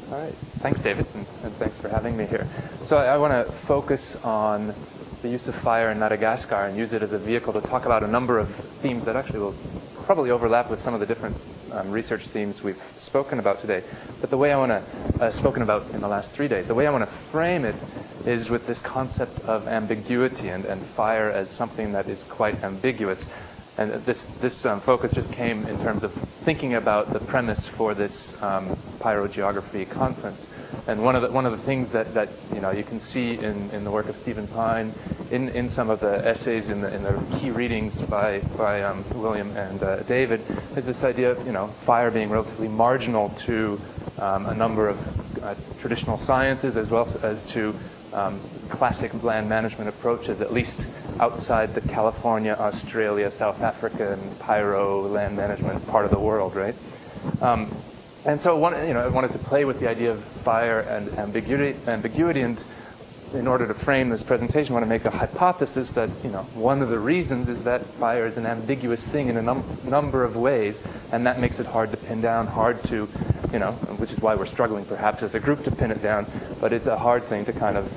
All right. Thanks, David, and thanks for having me here. So I want to focus on the use of fire in Madagascar and use it as a vehicle to talk about a number of themes that actually will probably overlap with some of the different research themes we've spoken about today. But the way I want to, spoken about in the last 3 days, the way I want to frame it is with this concept of ambiguity and fire as something that is quite ambiguous. And this focus just came in terms of thinking about the premise for this pyrogeography conference. And one of the things that you can see in the work of Stephen Pine, in some of the essays in the key readings by William and David, is this idea of fire being relatively marginal to a number of traditional sciences as well as to classic land management approaches, at least outside the California, Australia, South Africa, and pyro land management part of the world, right? And so I wanted to play with the idea of fire and ambiguity, and in order to frame this presentation, I want to make a hypothesis that one of the reasons is that fire is an ambiguous thing in a number of ways, and that makes it hard to pin down, hard to, which is why we're struggling perhaps as a group to pin it down, but it's a hard thing to kind of,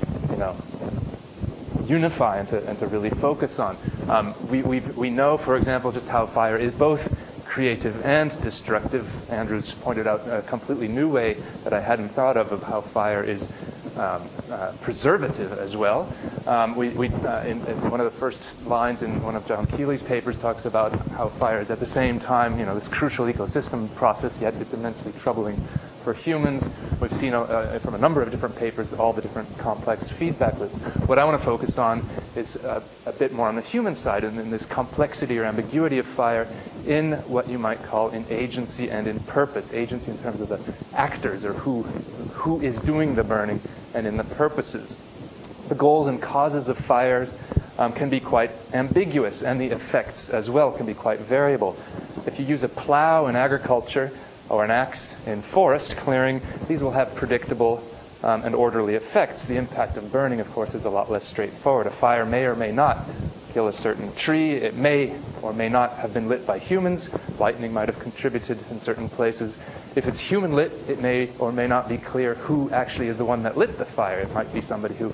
unify and to really focus on. We know, for example, just how fire is both creative and destructive. Andrew's pointed out a completely new way that I hadn't thought of how fire is preservative as well. In one of the first lines in one of John Keely's papers talks about how fire is at the same time, this crucial ecosystem process, yet it's immensely troubling for humans. We've seen from a number of different papers all the different complex feedback loops. What I want to focus on is a bit more on the human side and in this complexity or ambiguity of fire in what you might call in agency and in purpose. Agency in terms of the actors or who is doing the burning, and in the purposes. The goals and causes of fires can be quite ambiguous, and the effects as well can be quite variable. If you use a plow in agriculture or an axe in forest clearing, these will have predictable and orderly effects. The impact of burning, of course, is a lot less straightforward. A fire may or may not kill a certain tree. It may or may not have been lit by humans. Lightning might have contributed in certain places. If it's human lit, it may or may not be clear who actually is the one that lit the fire. It might be somebody who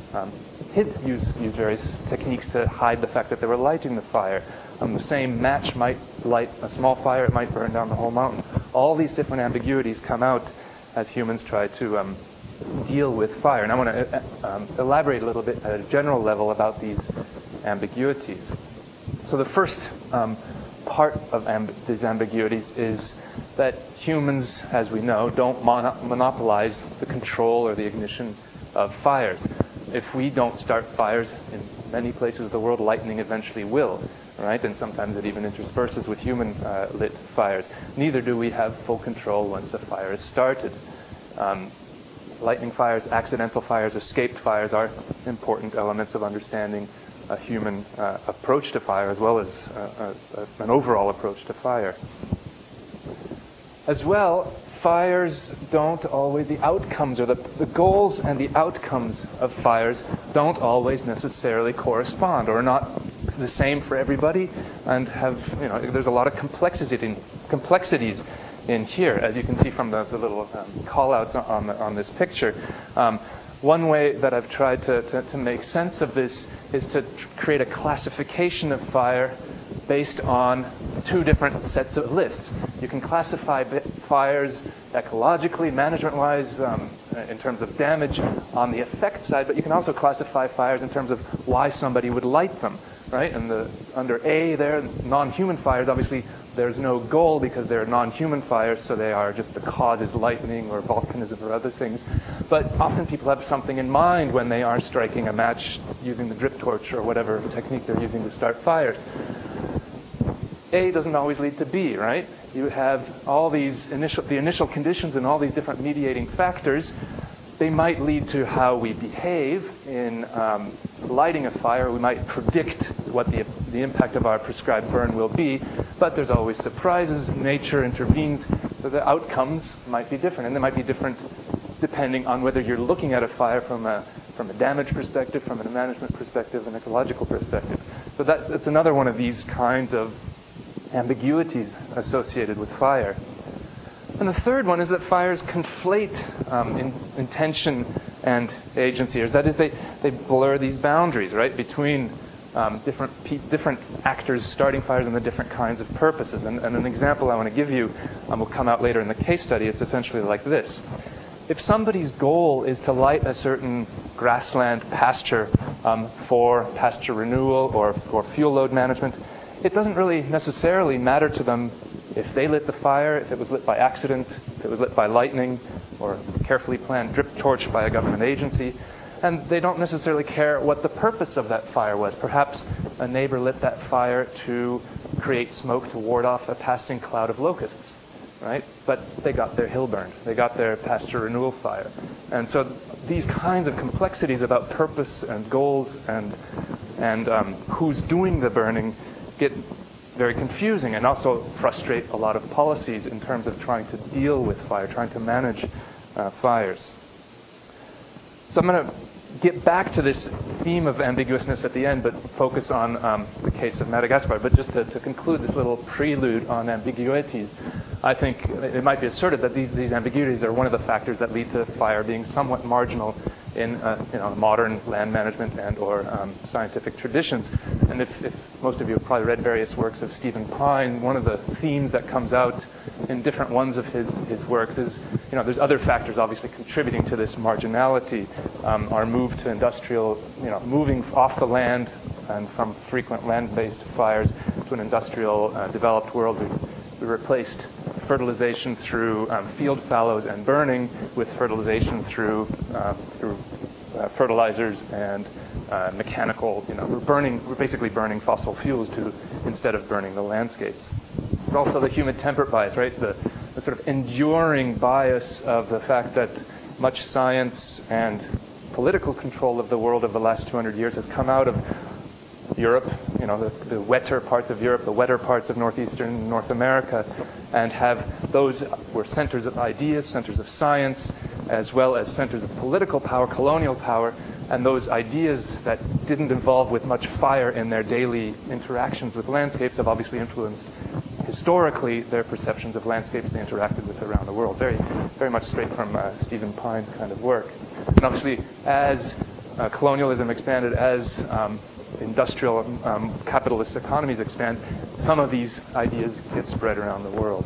used various techniques to hide the fact that they were lighting the fire. The same match might light a small fire. It might burn down the whole mountain. All these different ambiguities come out as humans try to deal with fire. And I want to elaborate a little bit at a general level about these ambiguities. So the first part of these ambiguities is that humans, as we know, don't monopolize the control or the ignition of fires. If we don't start fires in many places of the world, lightning eventually will, right? And sometimes it even intersperses with human lit fires. Neither do we have full control once a fire is started. Lightning fires, accidental fires, escaped fires are important elements of understanding a human approach to fire, as well as an overall approach to fire. As well, fires don't always, the outcomes or the goals and the outcomes of fires don't always necessarily correspond or are not the same for everybody, and there's a lot of complexities in here, as you can see from the little call-outs on this picture. One way that I've tried to make sense of this is to create a classification of fire based on two different sets of lists. You can classify fires ecologically, management-wise, in terms of damage on the effect side, but you can also classify fires in terms of why somebody would light them, right? And under A there, non-human fires, obviously there's no goal because they're non-human fires, so they are just the cause is lightning or volcanism or other things. But often people have something in mind when they are striking a match using the drip torch or whatever technique they're using to start fires. A doesn't always lead to B, right? You have all these the initial conditions and all these different mediating factors. They might lead to how we behave in lighting a fire. We might predict what the impact of our prescribed burn will be, but there's always surprises. Nature intervenes, so the outcomes might be different, and they might be different depending on whether you're looking at a fire from a damage perspective, from a management perspective, an ecological perspective. So that's another one of these kinds of ambiguities associated with fire. And the third one is that fires conflate intention and agency. Or that is, they blur these boundaries, right, between different actors starting fires and the different kinds of purposes. And an example I want to give you will come out later in the case study. It's essentially like this. If somebody's goal is to light a certain grassland pasture for pasture renewal or fuel load management, it doesn't really necessarily matter to them if they lit the fire, if it was lit by accident, if it was lit by lightning, or a carefully planned drip torch by a government agency. And they don't necessarily care what the purpose of that fire was. Perhaps a neighbor lit that fire to create smoke to ward off a passing cloud of locusts, right? But they got their hill burned. They got their pasture renewal fire. And so these kinds of complexities about purpose and goals and who's doing the burning get very confusing and also frustrate a lot of policies in terms of trying to deal with fire, trying to manage fires. So I'm going to get back to this theme of ambiguousness at the end, but focus on the case of Madagascar. But just to conclude this little prelude on ambiguities, I think it might be asserted that these ambiguities are one of the factors that lead to fire being somewhat marginal in modern land management and or scientific traditions. And if most of you have probably read various works of Stephen Pine, one of the themes that comes out in different ones of his works is, there's other factors obviously contributing to this marginality. Our move to industrial, moving off the land and from frequent land-based fires to an industrial developed world. We replaced fertilization through field fallows and burning with fertilization through fertilizers and mechanical. We're basically burning fossil fuels instead of burning the landscapes. There's also the human temper bias, right? The sort of enduring bias of the fact that much science and political control of the world of the last 200 years has come out of Europe, the wetter parts of Europe, the wetter parts of northeastern North America, and those were centers of ideas, centers of science, as well as centers of political power, colonial power, and those ideas that didn't involve with much fire in their daily interactions with landscapes have obviously influenced historically their perceptions of landscapes they interacted with around the world. Very, very much straight from Stephen Pine's kind of work. And obviously, as colonialism expanded, as industrial capitalist economies expand, some of these ideas get spread around the world.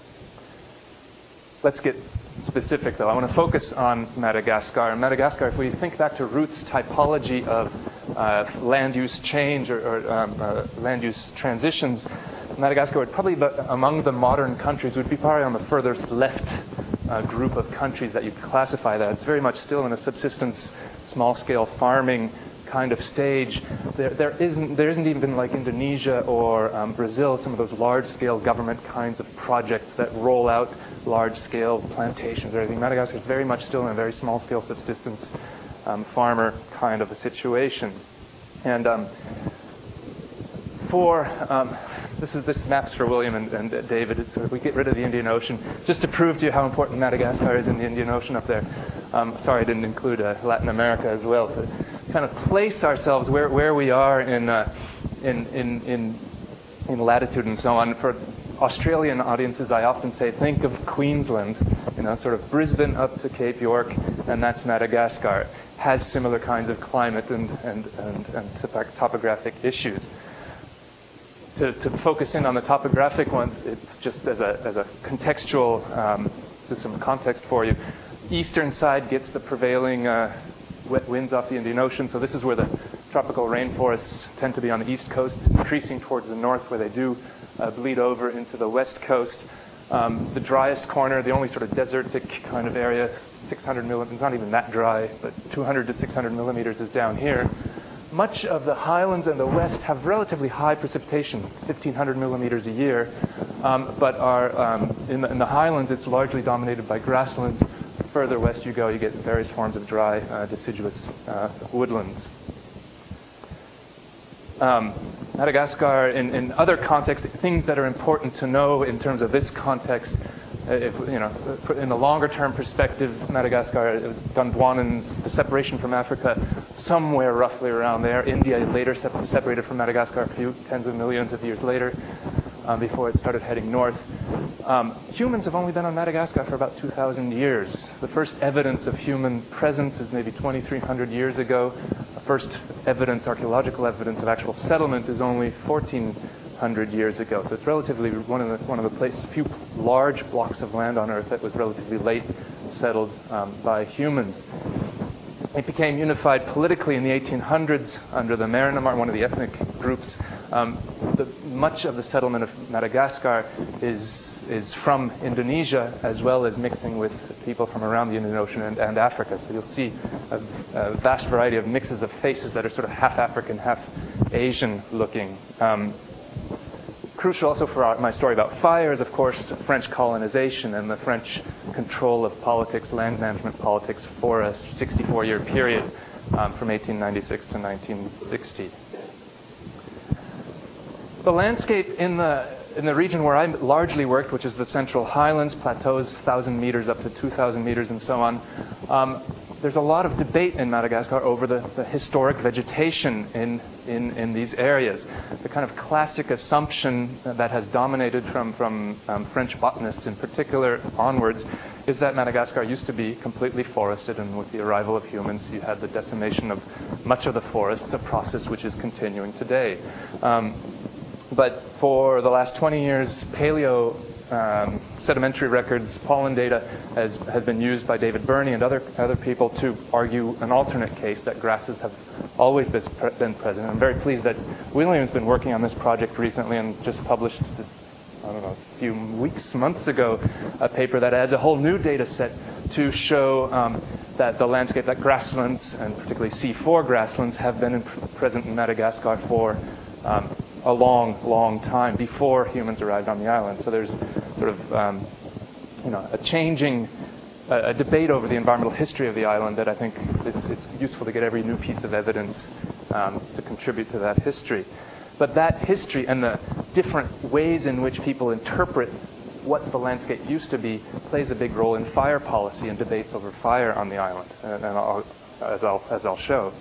Let's get specific, though. I want to focus on Madagascar. In Madagascar, if we think back to Roots' typology of land use change or land use transitions, Madagascar would probably, among the modern countries, would be probably on the furthest left group of countries that you'd classify that. It's very much still in a subsistence, small-scale farming kind of stage. There isn't even like Indonesia or Brazil, some of those large-scale government kinds of projects that roll out large-scale plantations or everything. Madagascar is very much still in a very small-scale subsistence farmer kind of a situation. And this maps for William and David. So if we get rid of the Indian Ocean, just to prove to you how important Madagascar is in the Indian Ocean up there. Sorry, I didn't include Latin America as well, to kind of place ourselves where we are in latitude and so on. For Australian audiences, I often say, think of Queensland, sort of Brisbane up to Cape York, and that's Madagascar. Has similar kinds of climate and topographic issues. To focus in on the topographic ones, it's just as a contextual, just some context for you. Eastern side gets the prevailing wet winds off the Indian Ocean, so this is where the tropical rainforests tend to be on the east coast, increasing towards the north where they do bleed over into the west coast. The driest corner, the only sort of desertic kind of area, 600 millimeters, not even that dry, but 200 to 600 millimeters is down here. Much of the highlands and the west have relatively high precipitation, 1,500 millimeters a year, but in the highlands it's largely dominated by grasslands. Further west you go, you get various forms of dry, deciduous woodlands. Madagascar, in other contexts, things that are important to know in terms of this context, in the longer-term perspective, Madagascar, Gondwana, the separation from Africa, somewhere roughly around there. India later separated from Madagascar a few tens of millions of years later. before it started heading north. Humans have only been on Madagascar for about 2,000 years. The first evidence of human presence is maybe 2,300 years ago. The first evidence, archaeological evidence of actual settlement is only 1,400 years ago. So it's relatively one of the few large blocks of land on Earth that was relatively late settled by humans. It became unified politically in the 1800s under the Marinamar, one of the ethnic groups. Much of the settlement of Madagascar is from Indonesia, as well as mixing with people from around the Indian Ocean and Africa. So you'll see a vast variety of mixes of faces that are sort of half African, half Asian looking. Crucial also for my story about fire is, of course, French colonization and the French control of politics, land management politics, for a 64-year period from 1896 to 1960. The landscape in the region where I largely worked, which is the Central Highlands, plateaus 1,000 meters up to 2,000 meters and so on, there's a lot of debate in Madagascar over the historic vegetation in these areas. The kind of classic assumption that has dominated from French botanists in particular onwards is that Madagascar used to be completely forested, and with the arrival of humans, you had the decimation of much of the forests, a process which is continuing today. But for the last 20 years, paleo sedimentary records, pollen data has been used by David Burney and other people to argue an alternate case that grasses have always been present. I'm very pleased that William's been working on this project recently and just published, a few months ago, a paper that adds a whole new data set to show that the landscape, that grasslands, and particularly C4 grasslands, have been present in Madagascar for a long time before humans arrived on the island. So there's sort of a debate over the environmental history of the island that I think it's useful to get every new piece of evidence to contribute to that history. But that history and the different ways in which people interpret what the landscape used to be plays a big role in fire policy and debates over fire on the island, as I'll show.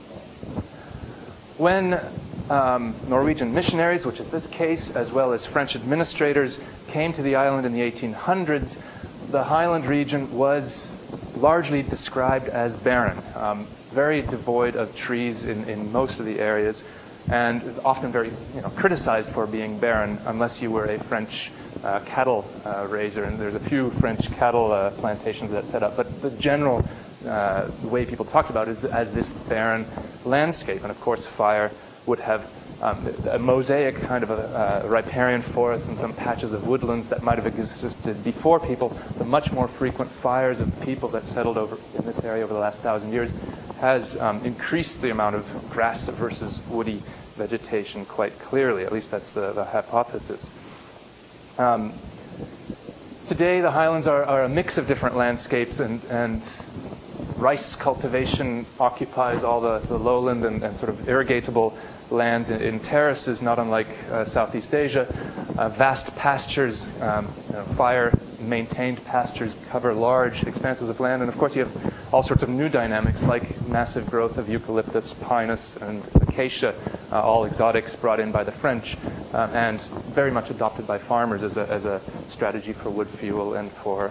When Norwegian missionaries, which is this case, as well as French administrators, came to the island in the 1800s, the highland region was largely described as barren, very devoid of trees in most of the areas, and often very criticized for being barren unless you were a French cattle raiser. And there's a few French cattle plantations that set up, but the general the way people talked about it as this barren landscape. And of course, fire would have a mosaic kind of a riparian forest and some patches of woodlands that might have existed before people. The much more frequent fires of people that settled over in this area over the last 1,000 years has increased the amount of grass versus woody vegetation quite clearly. At least that's the hypothesis. Today, the highlands are a mix of different landscapes, and rice cultivation occupies all the lowland and sort of irrigatable lands in terraces, not unlike Southeast Asia. Vast pastures, fire-maintained pastures cover large expanses of land. And of course, you have all sorts of new dynamics like massive growth of eucalyptus, pinus, and acacia, all exotics brought in by the French, and very much adopted by farmers as a strategy for wood fuel and for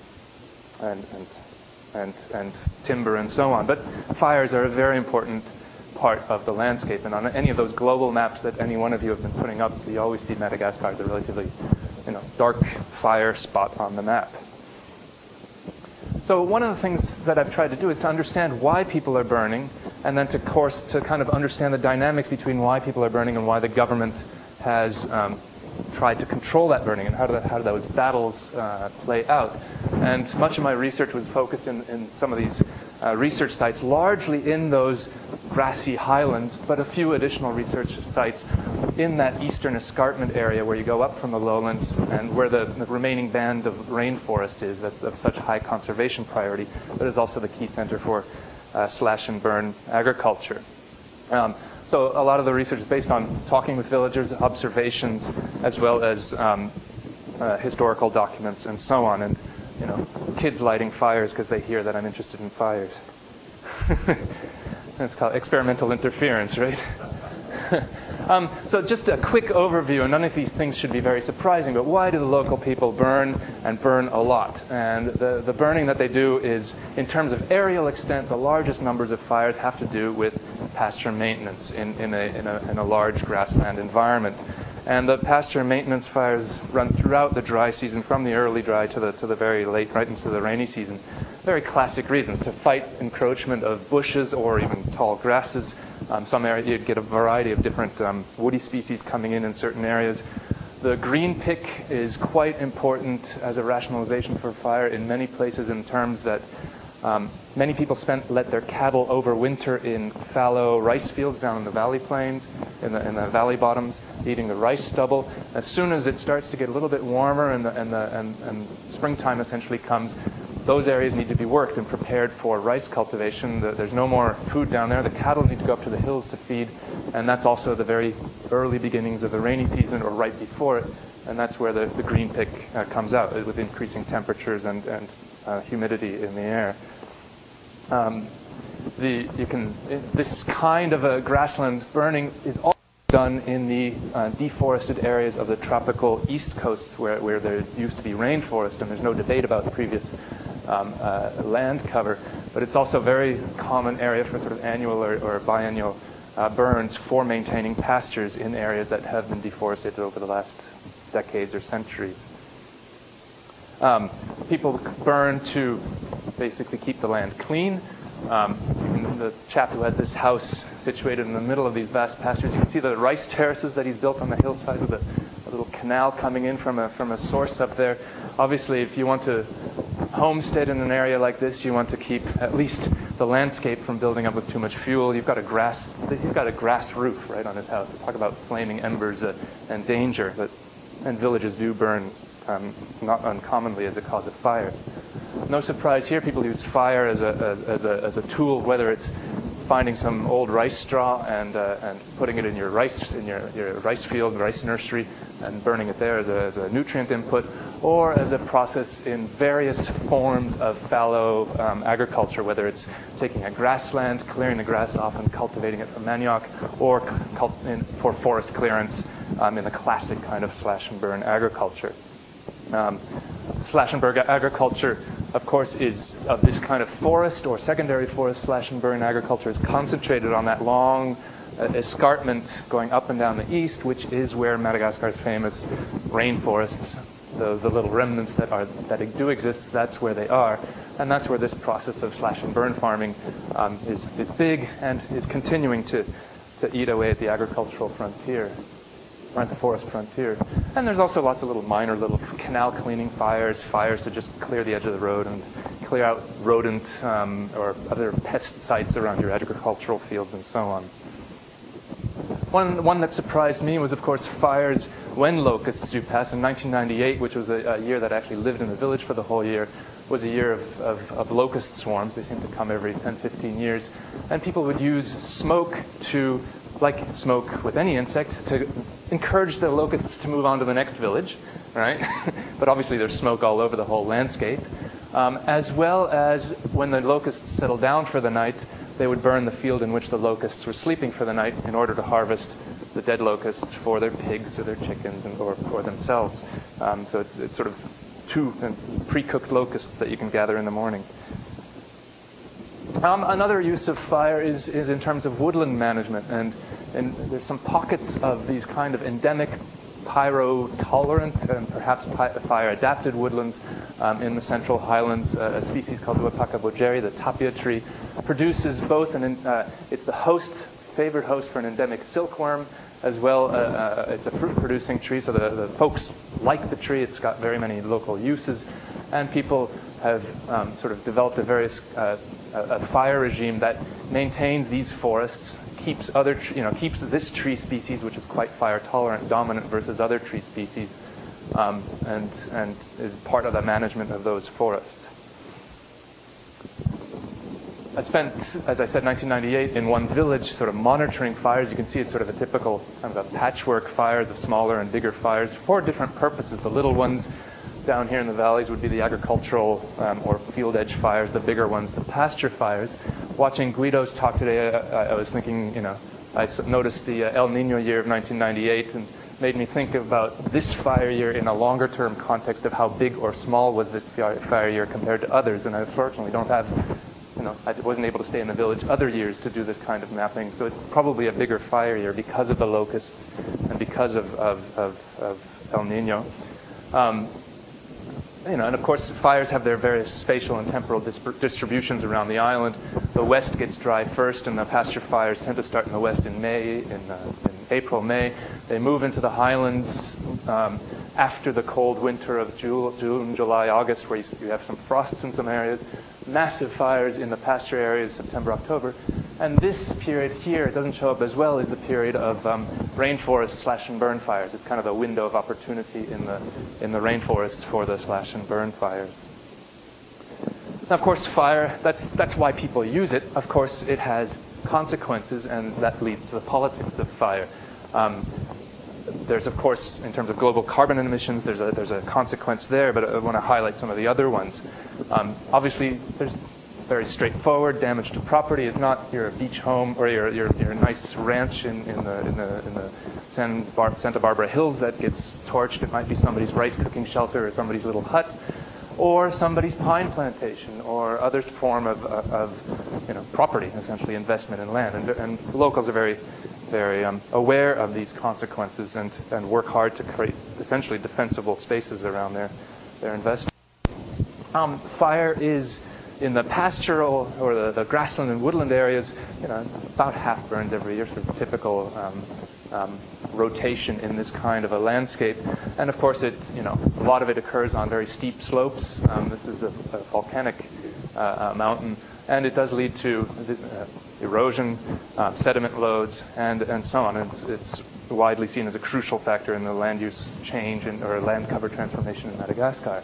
and timber and so on. But fires are a very important part of the landscape, and on any of those global maps that any one of you have been putting up, you always see Madagascar as a relatively dark fire spot on the map. So one of the things that I've tried to do is to understand why people are burning, and then to kind of understand the dynamics between why people are burning and why the government has tried to control that burning, and how do those battles play out. And much of my research was focused in some of these research sites, largely in those grassy highlands, but a few additional research sites in that eastern escarpment area where you go up from the lowlands and where the remaining band of rainforest is that's of such high conservation priority, but is also the key center for slash and burn agriculture. So a lot of the research is based on talking with villagers, observations, as well as historical documents and so on. And kids lighting fires because they hear that I'm interested in fires. That's called experimental interference, right? So just a quick overview, and none of these things should be very surprising, but why do the local people burn, and burn a lot? And the burning that they do is, in terms of aerial extent, the largest numbers of fires have to do with pasture maintenance in a large grassland environment. And the pasture maintenance fires run throughout the dry season, from the early dry to the very late, right into the rainy season. Very classic reasons: to fight encroachment of bushes or even tall grasses. Some areas you'd get a variety of different woody species coming in certain areas. The green pick is quite important as a rationalization for fire in many places, in terms that many people let their cattle overwinter in fallow rice fields down in the valley plains, in the valley bottoms, eating the rice stubble. As soon as it starts to get a little bit warmer and springtime essentially comes, those areas need to be worked and prepared for rice cultivation. There's no more food down there. The cattle need to go up to the hills to feed, and that's also the very early beginnings of the rainy season, or right before it, and that's where the green pick comes out, with increasing temperatures and humidity in the air. This kind of a grassland burning is also done in the deforested areas of the tropical east coast, where there used to be rainforest, and there's no debate about the previous land cover. But it's also a very common area for sort of annual or biennial burns for maintaining pastures in areas that have been deforested over the last decades or centuries. People burn to basically keep the land clean. The chap who has this house situated in the middle of these vast pastures, you can see the rice terraces that he's built on the hillside, with a little canal coming in from a source up there. Obviously, if you want to homestead in an area like this, you want to keep at least the landscape from building up with too much fuel. He's got a grass roof right on his house. Talk about flaming embers and danger. And villages do burn not uncommonly as a cause of fire. No surprise here, people use fire as a tool, whether it's finding some old rice straw and putting it in your rice field, rice nursery, and burning it there as a nutrient input, or as a process in various forms of fallow agriculture, whether it's taking a grassland, clearing the grass off and cultivating it for manioc, or for forest clearance in the classic kind of slash and burn agriculture. Slash and burn agriculture, of course, is of this kind of forest or secondary forest. Slash and burn agriculture is concentrated on that long escarpment going up and down the east, which is where Madagascar's famous rainforests, the little remnants that do exist, that's where they are. And that's where this process of slash and burn farming is big and is continuing to eat away at the agricultural frontier, or at the forest frontier. And there's also lots of minor canal cleaning fires to just clear the edge of the road and clear out rodent or other pest sites around your agricultural fields and so on. One that surprised me was, of course, fires when locusts do pass. In 1998, which was a year that I actually lived in the village for the whole year, was a year of locust swarms. They seem to come every 10, 15 years. And people would use smoke like smoke with any insect, to encourage the locusts to move on to the next village, right? But obviously there's smoke all over the whole landscape. As well as when the locusts settled down for the night, they would burn the field in which the locusts were sleeping for the night in order to harvest the dead locusts for their pigs or their chickens or for themselves. So it's sort of two pre-cooked locusts that you can gather in the morning. Another use of fire is in terms of woodland management, and there's some pockets of these kind of endemic pyro-tolerant and perhaps fire-adapted woodlands in the Central Highlands. A species called Uapaka bojeri, the tapia tree, produces both it's the favored host for an endemic silkworm, as well. It's a fruit-producing tree, so the folks like the tree. It's got very many local uses, and people have sort of developed a fire regime that maintains these forests, keeps this tree species, which is quite fire tolerant, dominant versus other tree species, and is part of the management of those forests. I spent, as I said, 1998 in one village sort of monitoring fires. You can see it's sort of a typical kind of a patchwork fires of smaller and bigger fires for different purposes. The little ones down here in the valleys would be the agricultural or field edge fires. The bigger ones, the pasture fires. Watching Guido's talk today, I was thinking, I noticed the El Nino year of 1998 and made me think about this fire year in a longer term context of how big or small was this fire year compared to others. And I unfortunately don't have, I wasn't able to stay in the village other years to do this kind of mapping. So it's probably a bigger fire year because of the locusts and because of El Nino. And of course, fires have their various spatial and temporal distributions around the island. The west gets dry first, and the pasture fires tend to start in the west in April, May. They move into the highlands after the cold winter of June, July, August, where you have some frosts in some areas. Massive fires in the pasture areas, September, October. And this period here, it doesn't show up as well, is the period of rainforest slash and burn fires. It's kind of a window of opportunity in the rainforests for the slash and burn fires. Now, of course, fire, that's why people use it. Of course, it has consequences, and that leads to the politics of fire. There's, of course, in terms of global carbon emissions, there's a consequence there, but I want to highlight some of the other ones. Obviously, there's very straightforward damage to property. It's not your beach home or your nice ranch in the Santa Barbara Hills that gets torched. It might be somebody's rice cooking shelter or somebody's little hut, or somebody's pine plantation or other form of property, essentially investment in land. And locals are very aware of these consequences and work hard to create essentially defensible spaces around their investment. Fire is in the pastoral or the grassland and woodland areas, about half burns every year, sort of typical rotation in this kind of a landscape. And of course, it's a lot of it occurs on very steep slopes. This is a volcanic mountain, and it does lead to erosion, sediment loads, and so on. It's widely seen as a crucial factor in the land use change or land cover transformation in Madagascar.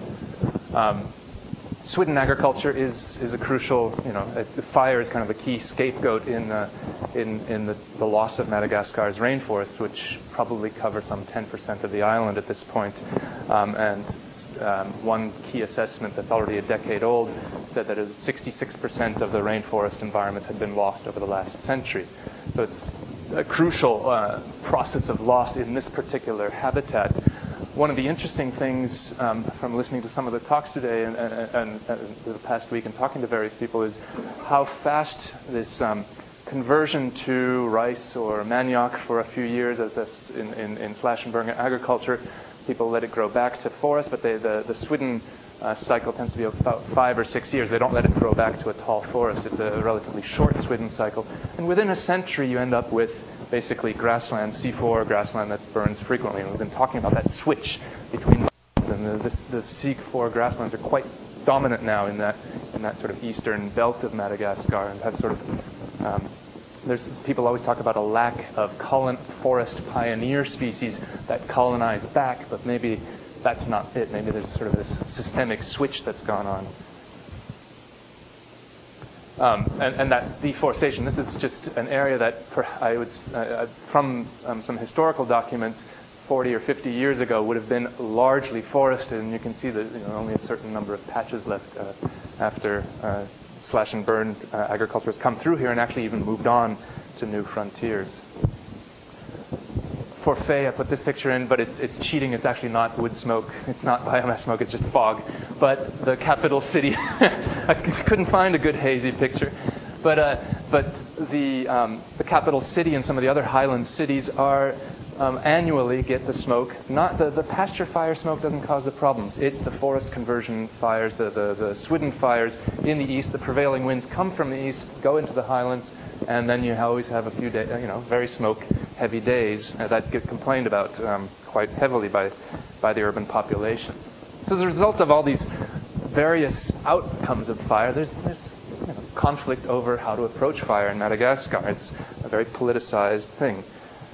Swidden agriculture is a crucial, fire is kind of a key scapegoat in the loss of Madagascar's rainforests, which probably cover some 10% of the island at this point. And one key assessment that's already a decade old said that 66% of the rainforest environments had been lost over the last century. So it's a crucial process of loss in this particular habitat. One of the interesting things from listening to some of the talks today and the past week and talking to various people is how fast this conversion to rice or manioc for a few years as in slash and burn agriculture, people let it grow back to forest, but the Swidden cycle tends to be about 5 or 6 years. They don't let it grow back to a tall forest. It's a relatively short Swidden cycle. And within a century, you end up with basically grassland, C4 grassland that burns frequently. And we've been talking about that switch between and the C4 grasslands are quite dominant now in that sort of eastern belt of Madagascar, and have sort of there's people always talk about a lack of forest pioneer species that colonize back, but maybe that's not it. Maybe there's sort of this systemic switch that's gone on. And that deforestation, this is just an area that I would, from some historical documents, 40 or 50 years ago would have been largely forested, and you can see that only a certain number of patches left after slash and burn agriculture has come through here and actually even moved on to new frontiers. For Faye, I put this picture in, but it's cheating. It's actually not wood smoke. It's not biomass smoke. It's just fog. But the capital city, I couldn't find a good hazy picture. But the capital city and some of the other highland cities are annually get the smoke. Not the pasture fire smoke doesn't cause the problems. It's the forest conversion fires, the Swidden fires in the east. The prevailing winds come from the east, go into the highlands, and then you always have a few days, very smoke-heavy days that get complained about quite heavily by the urban populations. So as a result of all these various outcomes of fire, there's conflict over how to approach fire in Madagascar. It's a very politicized thing.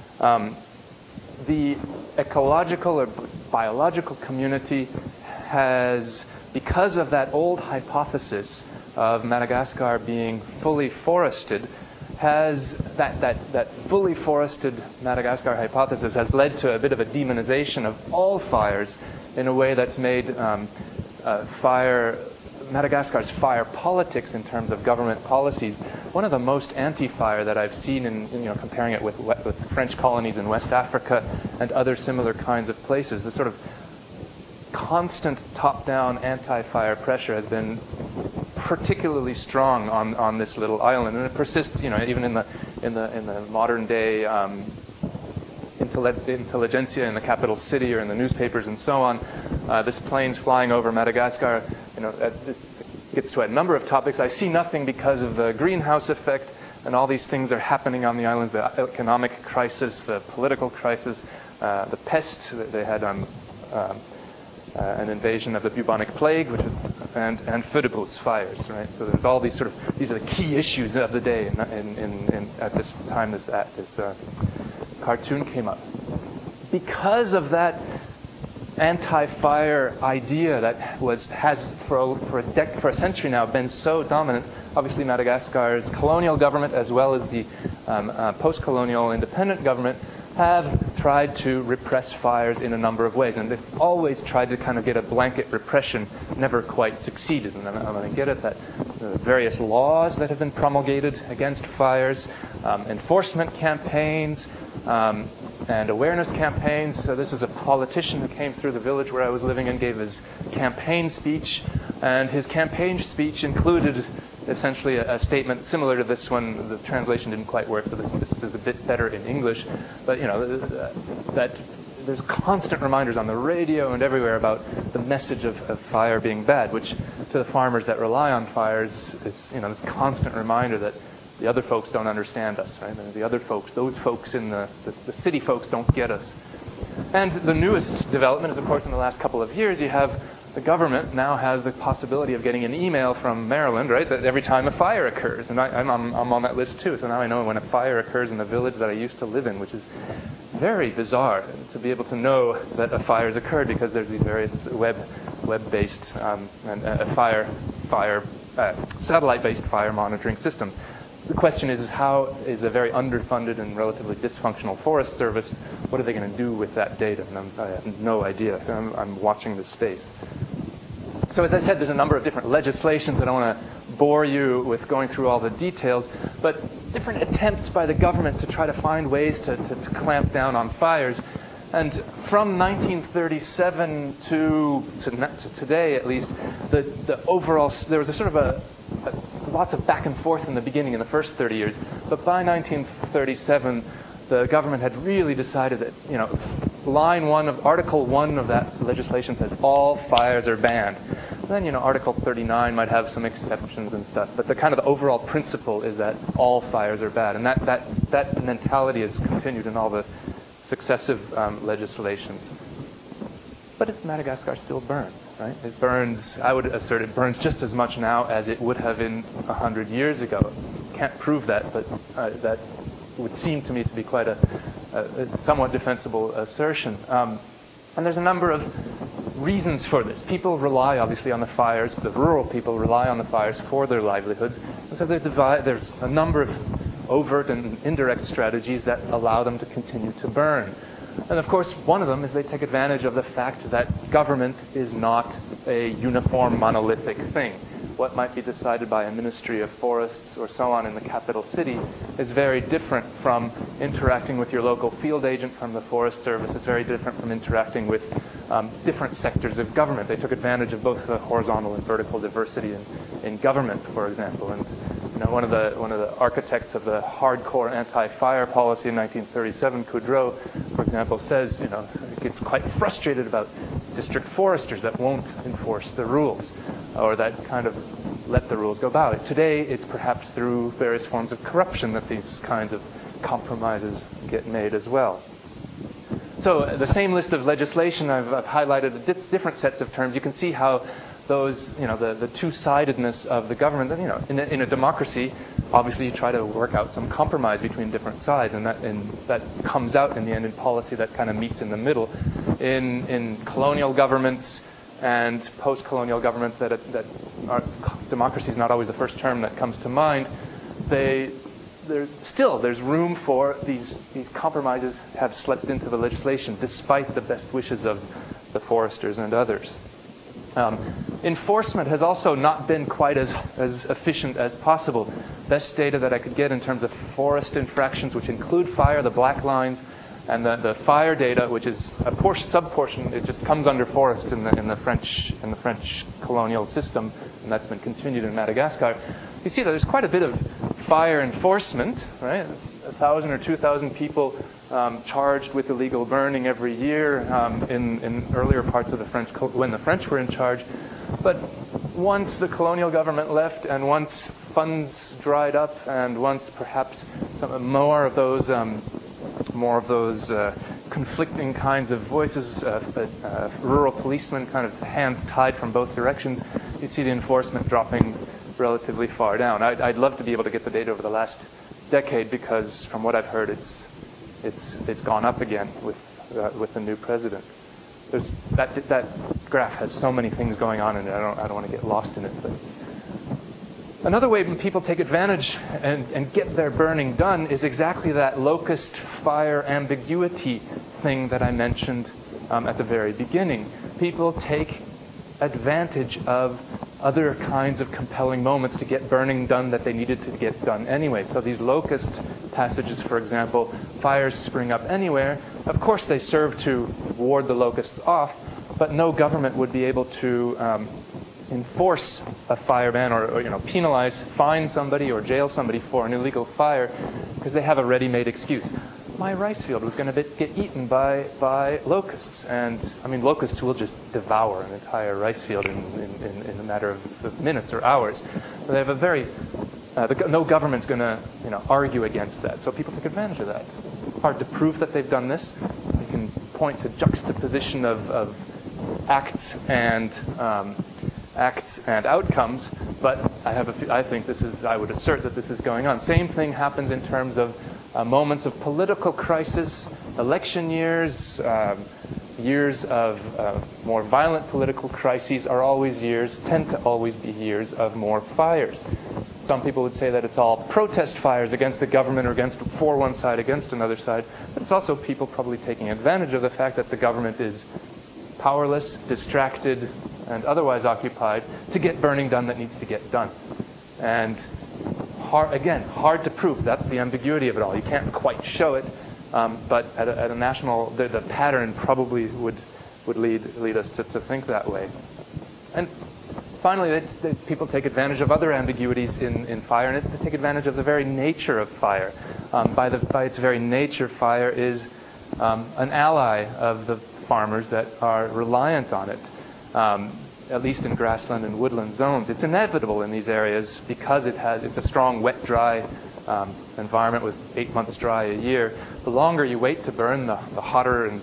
The ecological or biological community has, because of that old hypothesis of Madagascar being fully forested, has that fully forested Madagascar hypothesis has led to a bit of a demonization of all fires in a way that's made fire Madagascar's fire politics in terms of government policies, one of the most anti-fire that I've seen in comparing it with French colonies in West Africa and other similar kinds of places, the sort of constant top-down anti-fire pressure has been particularly strong on this little island, and it persists, even in the modern day intelligentsia in the capital city or in the newspapers and so on. This plane's flying over Madagascar. It gets to a number of topics. I see nothing because of the greenhouse effect, and all these things are happening on the islands: the economic crisis, the political crisis, the pest. They had an invasion of the bubonic plague, and Phidipus fires, right? So there's all these are the key issues of the day at this time this cartoon came up. Because of that anti-fire idea that has for a century now been so dominant, obviously Madagascar's colonial government as well as the post-colonial independent government have tried to repress fires in a number of ways, and they've always tried to kind of get a blanket repression, never quite succeeded. And I'm going to get at that. Various laws that have been promulgated against fires, enforcement campaigns, and awareness campaigns. So this is a politician who came through the village where I was living and gave his campaign speech, and his campaign speech included essentially a statement similar to this one. The translation didn't quite work, so this is a bit better in English. But that there's constant reminders on the radio and everywhere about the message of fire being bad, which to the farmers that rely on fires is this constant reminder that the other folks don't understand us, right? The other folks, those folks in the city folks don't get us. And the newest development is, of course, in the last couple of years, you have the government now has the possibility of getting an email from Maryland, right, that every time a fire occurs. And I'm on that list too, so now I know when a fire occurs in the village that I used to live in, which is very bizarre to be able to know that a fire has occurred, because there's these various web-based satellite-based fire monitoring systems. The question is, how is a very underfunded and relatively dysfunctional Forest Service, what are they going to do with that data? And I have no idea. I'm watching this space. So as I said, there's a number of different legislations. I don't want to bore you with going through all the details, but different attempts by the government to try to find ways to clamp down on fires. And from 1937 to today, at least, the overall, there was a sort of lots of back and forth in the beginning, in the first 30 years. But by 1937, the government had really decided that, line 1 of Article 1 of that legislation says all fires are banned. And then, Article 39 might have some exceptions and stuff, but the overall principle is that all fires are bad. And that mentality has continued in all the successive legislations. But Madagascar still burns, right? It burns, I would assert it burns just as much now as it would have in 100 years ago. Can't prove that, but that would seem to me to be quite a somewhat defensible assertion. And there's a number of reasons for this. People rely, obviously, on the fires. The rural people rely on the fires for their livelihoods. And so there's a number of overt and indirect strategies that allow them to continue to burn. And of course, one of them is they take advantage of the fact that government is not a uniform, monolithic thing. What might be decided by a Ministry of Forests or so on in the capital city is very different from interacting with your local field agent from the Forest Service. It's very different from interacting with different sectors of government. They took advantage of both the horizontal and vertical diversity in government, for example. And one of the architects of the hardcore anti-fire policy in 1937, Coudreau, for example, says, gets quite frustrated about district foresters that won't enforce the rules, or that kind of let the rules go by. Today, it's perhaps through various forms of corruption that these kinds of compromises get made as well. So the same list of legislation, I've highlighted different sets of terms. You can see how those, the two-sidedness of the government, in a democracy, obviously you try to work out some compromise between different sides, and that comes out in the end in policy that kind of meets in the middle. In colonial governments and post-colonial governments that are, democracy is not always the first term that comes to mind, there's room for these compromises have slipped into the legislation despite the best wishes of the foresters and others. Enforcement has also not been quite as efficient as possible. Best data that I could get in terms of forest infractions, which include fire, the black lines, and the fire data, which is a sub-portion, it just comes under forests in the French colonial system, and that's been continued in Madagascar. You see that there's quite a bit of fire enforcement, right? 1,000 or 2,000 people charged with illegal burning every year in earlier parts of when the French were in charge. But once the colonial government left, and once funds dried up, and once perhaps more of those conflicting kinds of voices, rural policemen, kind of hands tied from both directions, you see the enforcement dropping relatively far down. I'd love to be able to get the data over the last decade, because from what I've heard, it's gone up again with the new president. That graph has so many things going on in it. I don't want to get lost in it. But another way people take advantage and get their burning done is exactly that locust fire ambiguity thing that I mentioned at the very beginning. People take advantage of other kinds of compelling moments to get burning done that they needed to get done anyway. So these locust passages, for example, fires spring up anywhere. Of course, they serve to ward the locusts off, but no government would be able to enforce a fire ban or penalize, fine somebody or jail somebody for an illegal fire, because they have a ready-made excuse. My rice field was going to get eaten by locusts, and locusts will just devour an entire rice field in a matter of minutes or hours. But they have a very no government's going to argue against that, so people take advantage of that. Hard to prove that they've done this. You can point to juxtaposition of acts and outcomes, but I would assert that this is going on. Same thing happens in terms of moments of political crisis, election years, years of more violent political crises tend to always be years of more fires. Some people would say that it's all protest fires against the government or for one side, against another side. But it's also people probably taking advantage of the fact that the government is powerless, distracted, and otherwise occupied to get burning done that needs to get done. And hard to prove. That's the ambiguity of it all. You can't quite show it, but at a national, the pattern probably would lead us to think that way. And finally, people take advantage of other ambiguities in fire, and they take advantage of the very nature of fire. By its very nature, fire is an ally of the farmers that are reliant on it. At least in grassland and woodland zones. It's inevitable in these areas because it's a strong, wet, dry environment with 8 months dry a year. The longer you wait to burn, the hotter and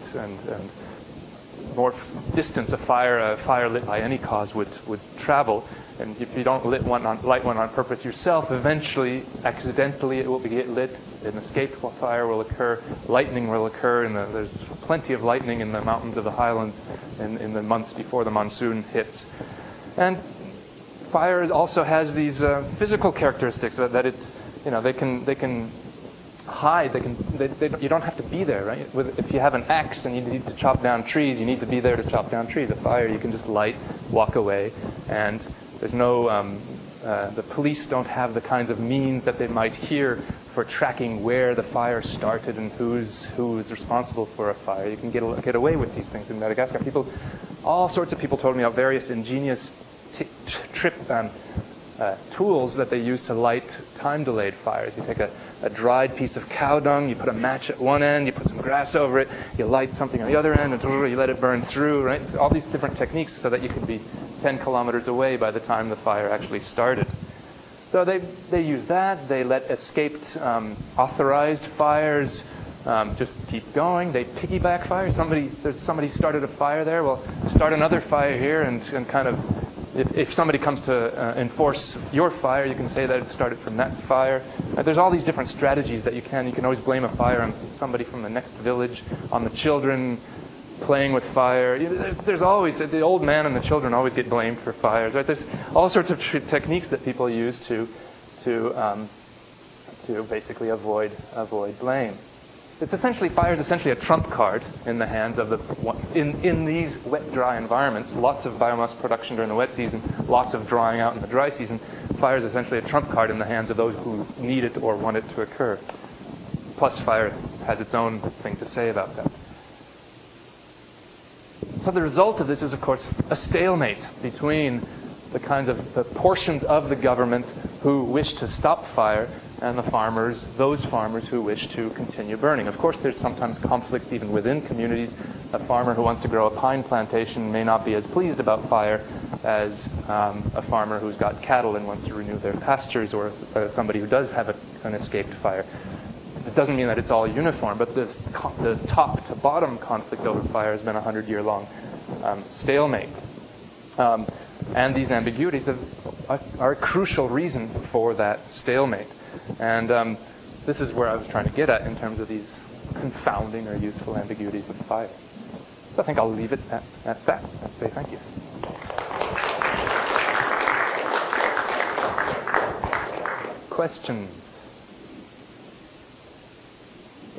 more distance a fire lit by any cause would travel. And if you don't light one on purpose yourself, eventually, accidentally, it will get lit. An escape fire will occur. Lightning will occur. There's plenty of lightning in the mountains of the highlands in the months before the monsoon hits. And fire also has these physical characteristics that they can hide. You don't have to be there, right? If you have an axe and you need to chop down trees, you need to be there to chop down trees. A fire, you can just light, walk away, and there's no. The police don't have the kinds of means that they might hear for tracking where the fire started and who is responsible for a fire. You can get away with these things in Madagascar. All sorts of people told me about various ingenious tools that they use to light time-delayed fires. You take a dried piece of cow dung, you put a match at one end, you put some grass over it, you light something on the other end, and you let it burn through, right? All these different techniques so that you could be 10 kilometers away by the time the fire actually started. So they use that. They let escaped authorized fires just keep going. They piggyback fires. Somebody started a fire there. Well, start another fire here and kind of, if somebody comes to enforce your fire, you can say that it started from that fire. There's all these different strategies that you can always blame a fire on somebody from the next village, on the children playing with fire. There's always, the old man and the children always get blamed for fires, right? There's all sorts of techniques that people use to basically avoid blame. it's essentially, fire is essentially a trump card in the hands of in these wet, dry environments. Lots of biomass production during the wet season, lots of drying out in the dry season. Fire is essentially a trump card in the hands of those who need it or want it to occur. Plus, fire has its own thing to say about that. So the result of this is, of course, a stalemate between the kinds of the portions of the government who wish to stop fire and the farmers, those farmers who wish to continue burning. Of course, there's sometimes conflicts even within communities. A farmer who wants to grow a pine plantation may not be as pleased about fire as a farmer who's got cattle and wants to renew their pastures, or somebody who does have an escaped fire. It doesn't mean that it's all uniform, but the top to bottom conflict over fire has been a 100-year-long stalemate. And these ambiguities are a crucial reason for that stalemate. And this is where I was trying to get at in terms of these confounding or useful ambiguities of fire. So I think I'll leave it at that and say thank you. Questions? Yeah.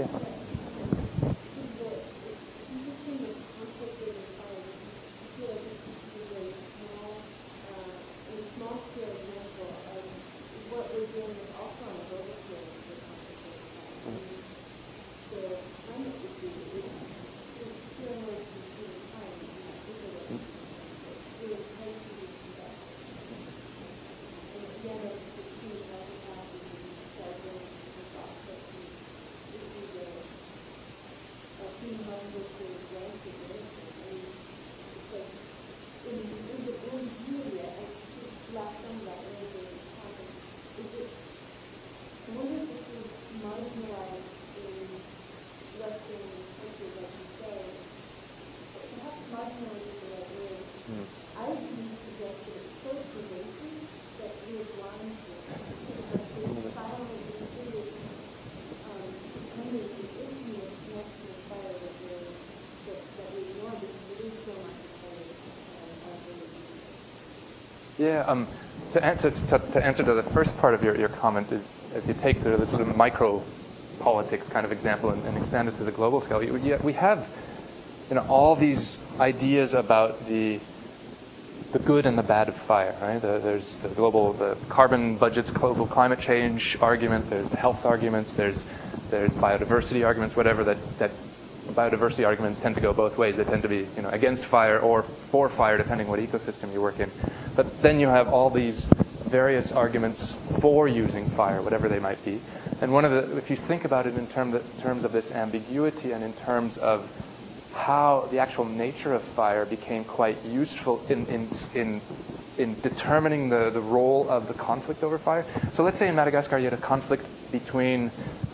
Yeah, to answer to the first part of your comment, is if you take the sort of micro politics kind of example and expand it to the global scale, we have all these ideas about the good and the bad of fire, right? There's the carbon budgets, global climate change argument. There's health arguments. There's biodiversity arguments. Whatever that biodiversity arguments tend to go both ways. They tend to be against fire or for fire, depending what ecosystem you work in. But then you have all these various arguments for using fire, whatever they might be. And if you think about it in terms of this ambiguity and in terms of how the actual nature of fire became quite useful in determining the role of the conflict over fire. So let's say in Madagascar you had a conflict between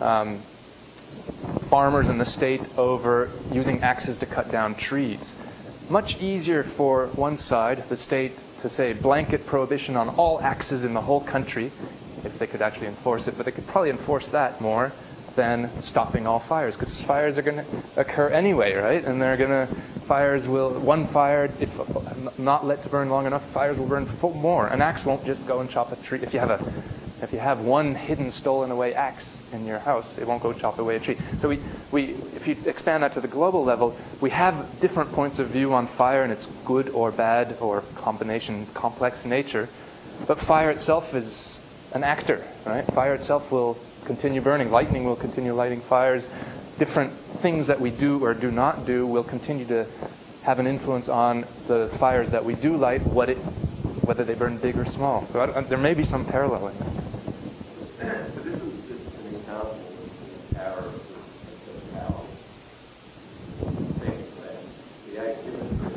farmers in the state over using axes to cut down trees. Much easier for one side, the state, to say blanket prohibition on all axes in the whole country, if they could actually enforce it, but they could probably enforce that more than stopping all fires, because fires are going to occur anyway, right? And one fire, if not let to burn long enough, fires will burn more. An axe won't just go and chop a tree. If you have one hidden, stolen away axe in your house, it won't go chop away a tree. So if you expand that to the global level, we have different points of view on fire and its good or bad or combination, complex nature. But fire itself is an actor, right? Fire itself will continue burning. Lightning will continue lighting fires. Different things that we do or do not do will continue to have an influence on the fires that we do light, whether they burn big or small. So there may be some parallel in that. So this is just an example of the power of the power. Saying that the asymmetry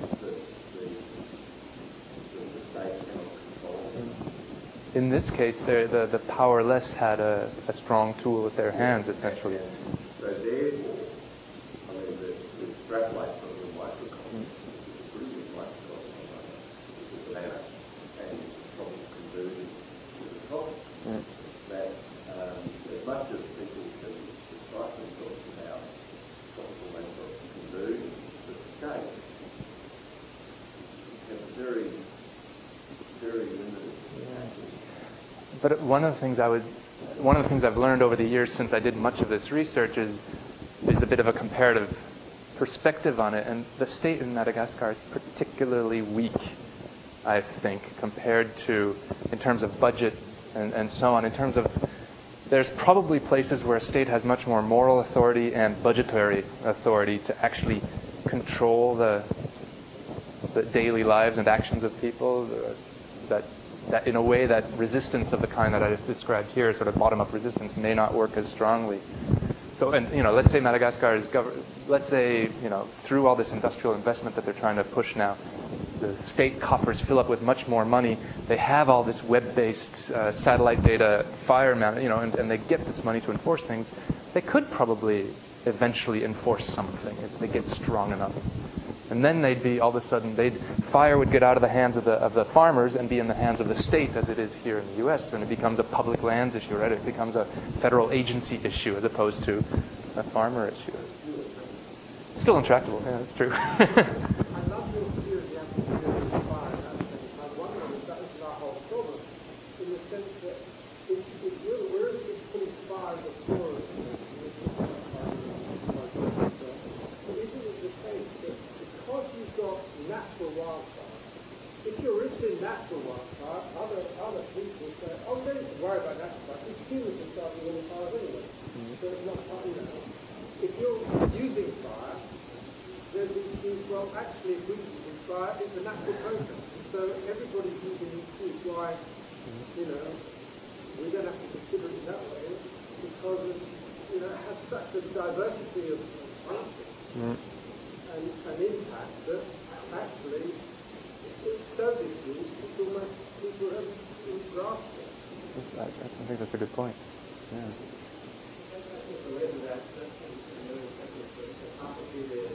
that the state cannot control. In this case, the powerless had a strong tool at their hands, essentially. So therefore, to extrapolate from the microcosm, it's a pretty big microcosm of the planet and from conversion to the top. That as much as people can excite themselves about tropical nature of conversion to the scale, it has a very, very limited capacity. But one of the things one of the things I've learned over the years since I did much of this research is a bit of a comparative perspective on it. And the state in Madagascar is particularly weak, I think, compared to, in terms of budget and so on. In terms of, there's probably places where a state has much more moral authority and budgetary authority to actually control the daily lives and actions of people, that in a way that resistance of the kind that I've described here, sort of bottom-up resistance, may not work as strongly. So, and let's say Madagascar is let's say, through all this industrial investment that they're trying to push now, the state coffers fill up with much more money. They have all this web-based satellite data, and they get this money to enforce things. They could probably eventually enforce something if they get strong enough. And then they'd be, all of a sudden, fire would get out of the hands of the farmers and be in the hands of the state, as it is here in the U.S., and it becomes a public lands issue, right? It becomes a federal agency issue as opposed to a farmer issue. Still intractable, yeah, that's true. I love your enthusiasm for fire. I wonder if that is our whole problem, in the sense that if we're putting fire as a forest, but isn't it the case that because you've got natural wildfire, if you're rich in natural wildfire, other people say, oh, we don't need to worry about that stuff, because humans are starting all the fires anyway. So it's not fire, If you're using fire, there's these issues, well, actually, if we use fire, it's a natural process. So everybody's using these issues. Why, we don't have to consider it that way, because it has such a diversity of functions and impact that actually it's so diffused, it's almost people haven't grasped it. I think that's a good point. Yeah. Related to that, the complicated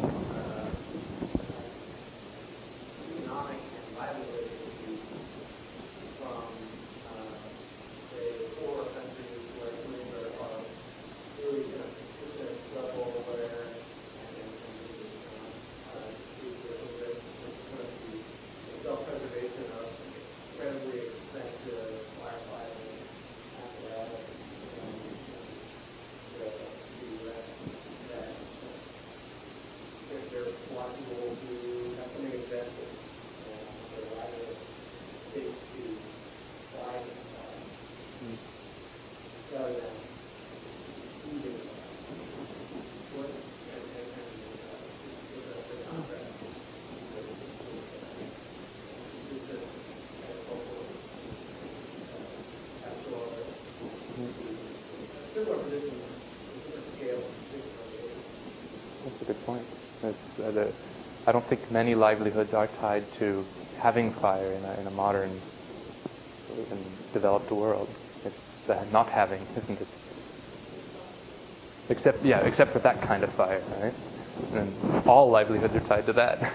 economic and livelihood issues from, say, poorer countries where things are really kind of at a level where self-preservation of incredibly expensive firefighting apparatus they're possible to have something invested and allow the state to buy the fire rather than using it. The contract similar position, different scale, That's a good point. I don't think many livelihoods are tied to having fire in a modern, even developed world. It's the not having, isn't it? Except for that kind of fire, right? And all livelihoods are tied to that.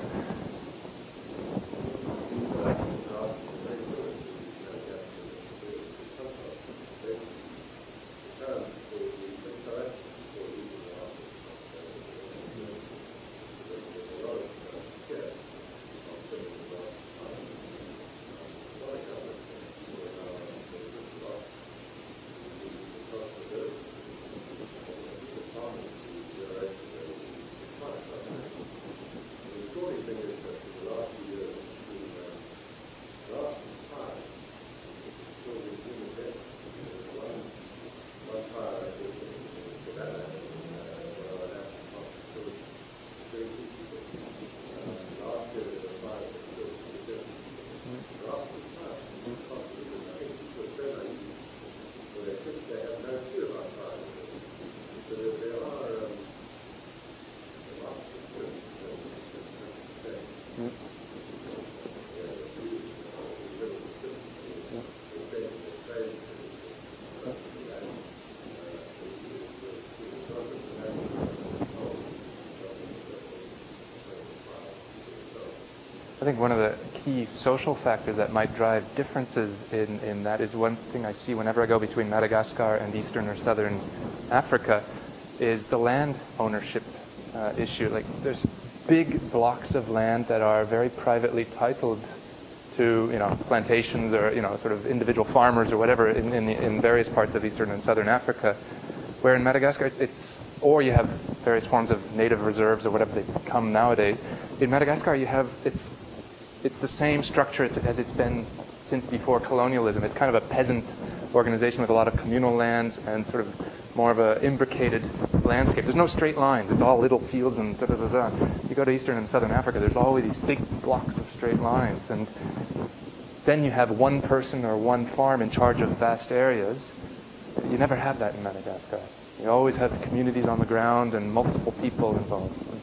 I think one of the key social factors that might drive differences in that is one thing I see whenever I go between Madagascar and Eastern or Southern Africa is the land ownership issue. Like there's big blocks of land that are very privately titled to plantations or sort of individual farmers or whatever in various parts of eastern and southern Africa, where in Madagascar or you have various forms of native reserves or whatever they become nowadays. In Madagascar you have it's the same structure as it's been since before colonialism. It's kind of a peasant organization with a lot of communal lands and sort of more of a imbricated landscape. There's no straight lines. It's all little fields and da-da-da-da. You go to eastern and southern Africa, there's always these big blocks of straight lines. And then you have one person or one farm in charge of vast areas. You never have that in Madagascar. You always have communities on the ground and multiple people involved.